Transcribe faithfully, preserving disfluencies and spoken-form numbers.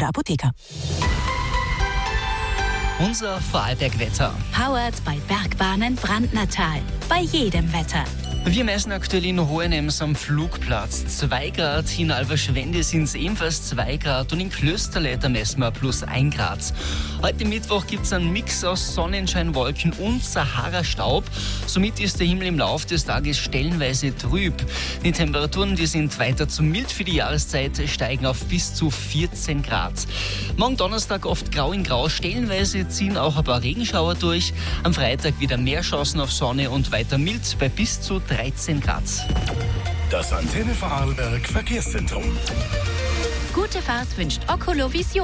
der Apotheker. Unser Vorarlberg-Wetter. Powered bei Bergbahnen Brandnertal. Bei jedem Wetter. Wir messen aktuell in Hohenems am Flugplatz zwei Grad, in Alverschwende sind es ebenfalls zwei Grad und in Klösterle, da messen wir plus ein Grad. Heute Mittwoch gibt es einen Mix aus Sonnenschein, Wolken und Sahara-Staub. Somit ist der Himmel im Laufe des Tages stellenweise trüb. Die Temperaturen, die sind weiter zu mild für die Jahreszeit, steigen auf bis zu vierzehn Grad. Morgen Donnerstag oft grau in grau, stellenweise ziehen auch ein paar Regenschauer durch. Am Freitag wieder mehr Chancen auf Sonne und weiter mild bei bis zu dreizehn Grad. Das Antenne Vorarlberg Verkehrszentrum. Gute Fahrt wünscht Ocolo Vision.